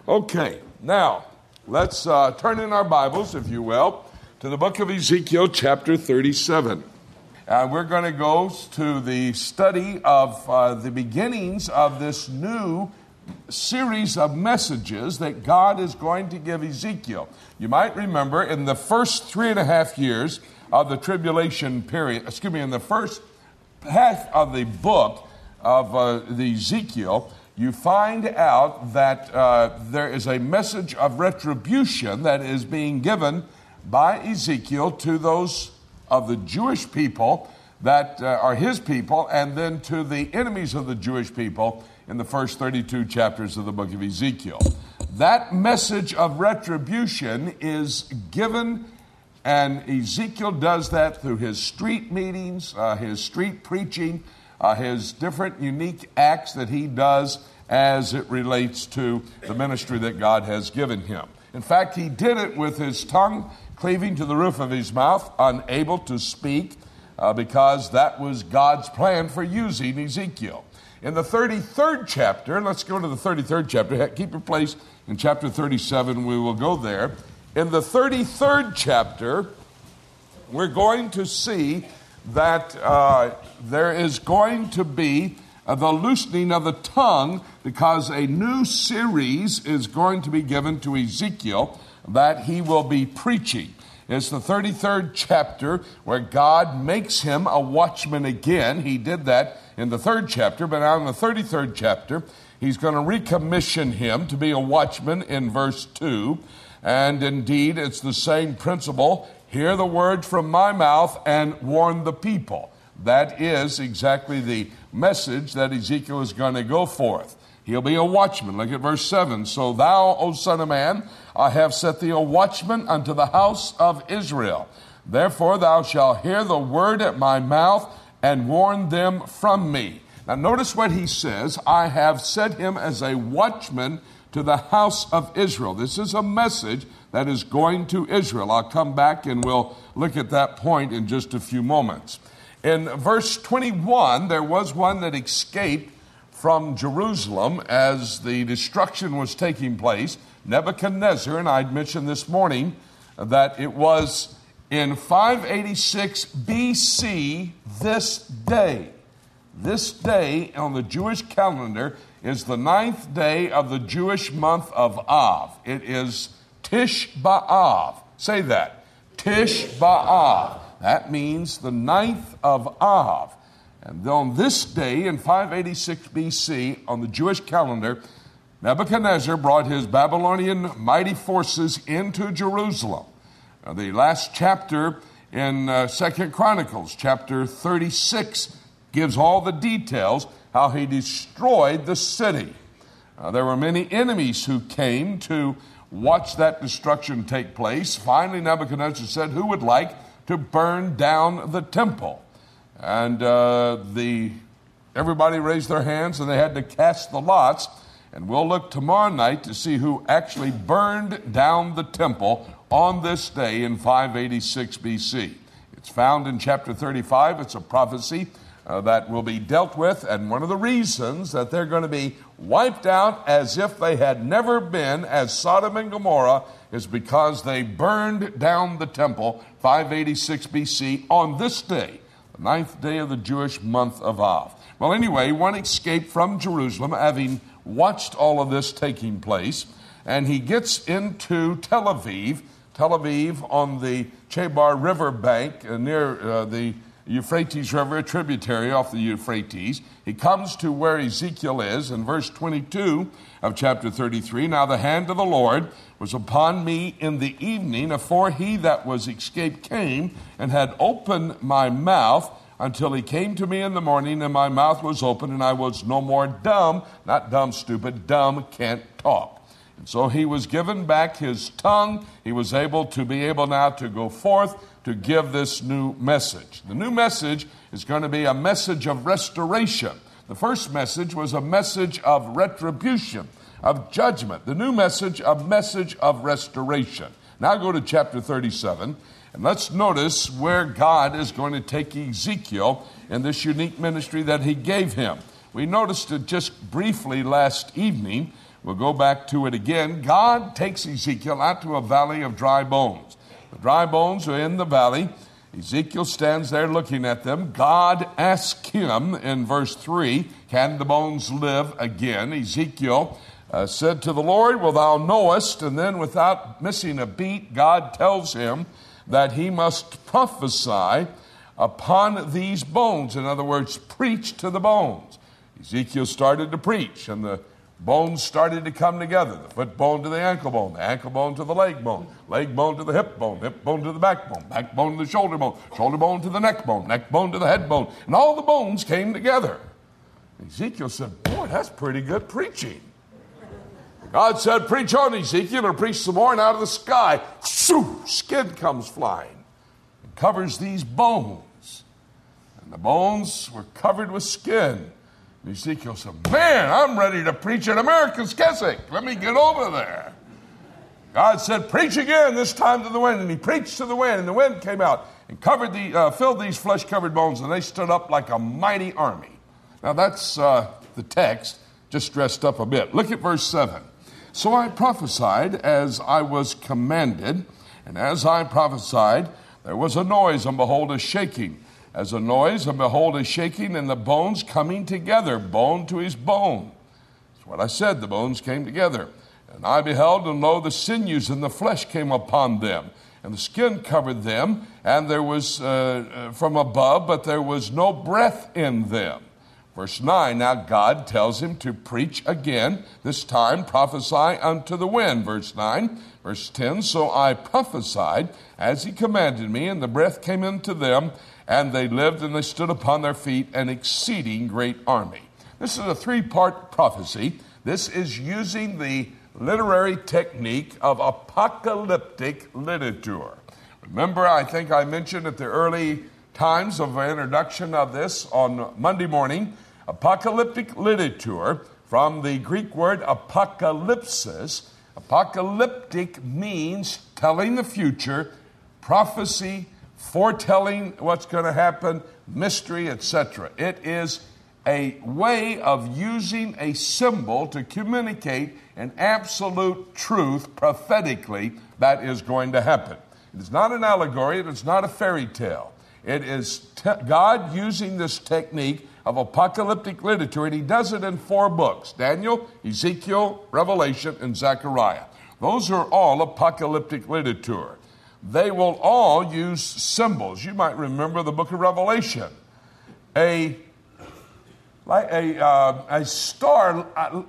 Okay, now let's turn in our Bibles, if you will, to the book of Ezekiel chapter 37. We're going to go to the study of the beginnings of this new series of messages that God is going to give Ezekiel. You might remember in the first 3.5 years of the tribulation period, in the first half of the book of the Ezekiel, you find out that there is a message of retribution that is being given by Ezekiel to those of the Jewish people that are his people, and then to the enemies of the Jewish people in the first 32 chapters of the book of Ezekiel. That message of retribution is given, and Ezekiel does that through his street meetings, his street preaching, his different unique acts that he does as it relates to the ministry that God has given him. In fact, he did it with his tongue cleaving to the roof of his mouth, unable to speak, because that was God's plan for using Ezekiel. In the 33rd chapter, let's go to the 33rd chapter. Keep your place in chapter 37. We will go there. In the 33rd chapter, we're going to see that there is going to be the loosening of the tongue, because a new series is going to be given to Ezekiel that he will be preaching. It's the 33rd chapter where God makes him a watchman again. He did that in the 3rd chapter, but now in the 33rd chapter, he's going to recommission him to be a watchman in verse 2. And indeed, it's the same principle. Hear the word from my mouth and warn the people. That is exactly the message that Ezekiel is going to go forth. He'll be a watchman. Look at verse 7. So thou, O son of man, I have set thee a watchman unto the house of Israel. Therefore thou shalt hear the word at my mouth and warn them from me. Now notice what he says. I have set him as a watchman to the house of Israel. This is a message that is going to Israel. I'll come back and we'll look at that point in just a few moments. In verse 21, there was one that escaped from Jerusalem as the destruction was taking place. Nebuchadnezzar, and I'd mentioned this morning that it was in 586 BC this day. This day on the Jewish calendar is the 9th day of the Jewish month of Av. It is Tish B'Av. Say that. Tish B'Av. That means the 9th of Av. And on this day in 586 BC on the Jewish calendar, Nebuchadnezzar brought his Babylonian mighty forces into Jerusalem. Now, the last chapter in 2 Chronicles, chapter 36, gives all the details how he destroyed the city. There were many enemies who came to watch that destruction take place. Finally, Nebuchadnezzar said, who would like to burn down the temple? And everybody raised their hands, and they had to cast the lots. And we'll look tomorrow night to see who actually burned down the temple on this day in 586 BC. It's found in chapter 35. It's a prophecy that will be dealt with. And one of the reasons that they're going to be wiped out as if they had never been as Sodom and Gomorrah is because they burned down the temple 586 BC on this day, the 9th day of the Jewish month of Av. Well, anyway, one escaped from Jerusalem, having watched all of this taking place, and he gets into Tel Aviv on the Chebar River bank near the Euphrates River, a tributary off the Euphrates. He comes to where Ezekiel is in verse 22 of chapter 33. Now the hand of the Lord was upon me in the evening, afore he that was escaped came, and had opened my mouth, until he came to me in the morning, and my mouth was open, and I was no more dumb, not dumb, stupid, dumb, can't talk. And so he was given back his tongue. He was able now to go forth to give this new message. The new message is going to be a message of restoration. The first message was a message of retribution, of judgment. The new message, a message of restoration. Now go to chapter 37. And let's notice where God is going to take Ezekiel in this unique ministry that he gave him. We noticed it just briefly last evening We'll go back to it again. God takes Ezekiel out to a valley of dry bones. The dry bones are in the valley. Ezekiel stands there looking at them. God asks him in verse 3, can the bones live again? Ezekiel said to the Lord, well, thou knowest. And then without missing a beat, God tells him that he must prophesy upon these bones. In other words, preach to the bones. Ezekiel started to preach, and the bones started to come together. The foot bone to the ankle bone to the leg bone to the hip bone to the backbone to the shoulder bone to the neck bone to the head bone. And all the bones came together. Ezekiel said, boy, that's pretty good preaching. God said, preach on, Ezekiel, and preach some more, and out of the sky, skin comes flying and covers these bones. And the bones were covered with skin. And Ezekiel said, man, I'm ready to preach at America's Keswick. Let me get over there. God said, preach again, this time to the wind. And he preached to the wind, and the wind came out and filled these flesh-covered bones, and they stood up like a mighty army. Now that's the text, just dressed up a bit. Look at verse 7. So I prophesied as I was commanded, and as I prophesied, there was a noise, and behold, a shaking. As a noise, and behold, a shaking, and the bones coming together, bone to his bone. That's what I said, the bones came together. And I beheld, and lo, the sinews and the flesh came upon them, and the skin covered them, and there was from above, but there was no breath in them. Verse 9, now God tells him to preach again, this time prophesy unto the wind. Verse 9, verse 10, so I prophesied as he commanded me, and the breath came into them, and they lived, and they stood upon their feet, an exceeding great army. This is a three-part prophecy. This is using the literary technique of apocalyptic literature. Remember, I think I mentioned at the early times of an introduction of this on Monday morning, apocalyptic literature, from the Greek word apocalypsis. Apocalyptic means telling the future, prophecy, foretelling what's going to happen, mystery, etc. It is a way of using a symbol to communicate an absolute truth prophetically that is going to happen. It is not an allegory. It is not a fairy tale. It is God using this technique of apocalyptic literature, and he does it in 4 books: Daniel, Ezekiel, Revelation, and Zechariah. Those are all apocalyptic literature. They will all use symbols. You might remember the book of Revelation. A star,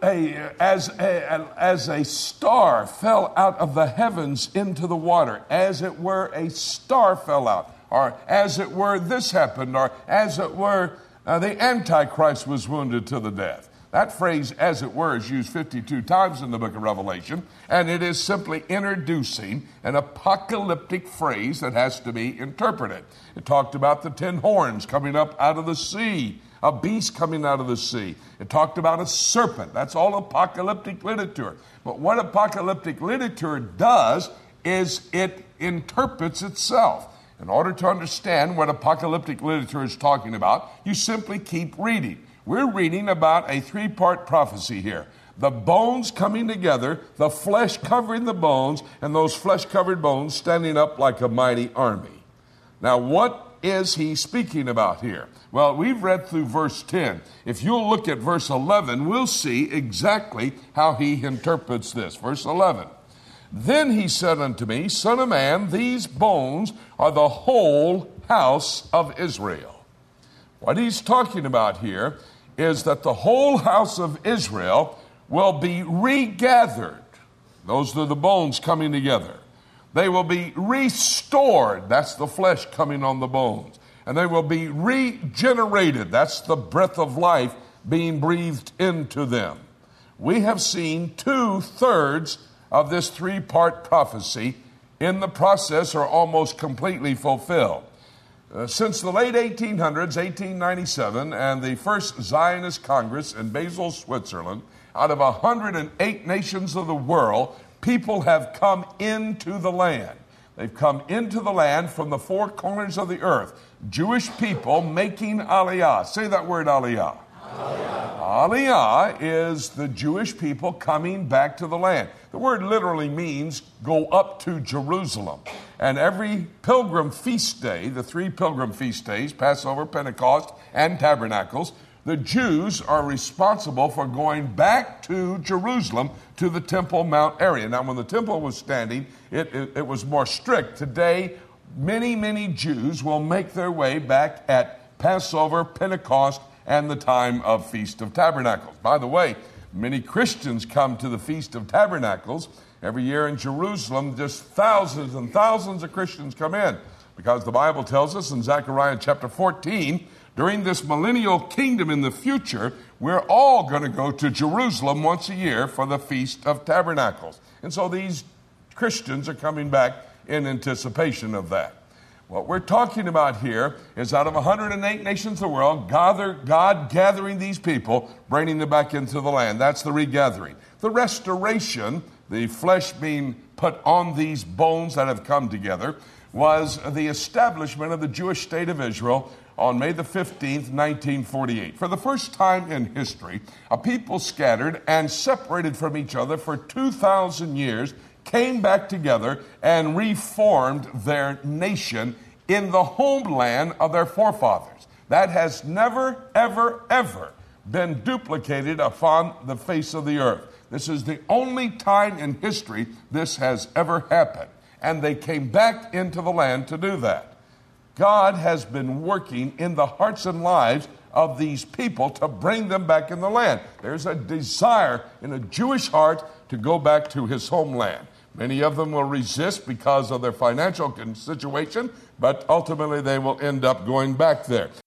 as a star fell out of the heavens into the water, as it were a star fell out, or as it were this happened, or as it were the Antichrist was wounded to the death. That phrase, as it were, is used 52 times in the book of Revelation, and it is simply introducing an apocalyptic phrase that has to be interpreted. It talked about the 10 horns coming up out of the sea, a beast coming out of the sea. It talked about a serpent. That's all apocalyptic literature. But what apocalyptic literature does is it interprets itself. In order to understand what apocalyptic literature is talking about, you simply keep reading. We're reading about a 3-part prophecy here. The bones coming together, the flesh covering the bones, and those flesh-covered bones standing up like a mighty army. Now, what is he speaking about here? Well, we've read through verse 10. If you'll look at verse 11, we'll see exactly how he interprets this. Verse 11. Then he said unto me, Son of man, these bones are the whole house of Israel. What he's talking about here is that the whole house of Israel will be regathered. Those are the bones coming together. They will be restored. That's the flesh coming on the bones. And they will be regenerated. That's the breath of life being breathed into them. We have seen 2/3 of this 3-part prophecy in the process or almost completely fulfilled. Since the late 1800s, 1897, and the first Zionist Congress in Basel, Switzerland, out of 108 nations of the world, people have come into the land. They've come into the land from the 4 corners of the earth. Jewish people making aliyah. Say that word, aliyah. Aliyah is the Jewish people coming back to the land. The word literally means go up to Jerusalem. And every pilgrim feast day, the three pilgrim feast days, Passover, Pentecost, and Tabernacles, the Jews are responsible for going back to Jerusalem to the Temple Mount area. Now, when the temple was standing, it was more strict. Today, many Jews will make their way back at Passover, Pentecost, and the time of Feast of Tabernacles. By the way, many Christians come to the Feast of Tabernacles. Every year in Jerusalem, just thousands and thousands of Christians come in, because the Bible tells us in Zechariah chapter 14, during this millennial kingdom in the future, we're all going to go to Jerusalem once a year for the Feast of Tabernacles. And so these Christians are coming back in anticipation of that. What we're talking about here is out of 108 nations of the world, God gathering these people, bringing them back into the land. That's the regathering. The restoration, the flesh being put on these bones that have come together, was the establishment of the Jewish state of Israel on May the 15th, 1948. For the first time in history, a people scattered and separated from each other for 2,000 years came back together and reformed their nation in the homeland of their forefathers. That has never, ever been duplicated upon the face of the earth. This is the only time in history this has ever happened. And they came back into the land to do that. God has been working in the hearts and lives of these people to bring them back in the land. There's a desire in a Jewish heart to go back to his homeland. Many of them will resist because of their financial situation, but ultimately they will end up going back there.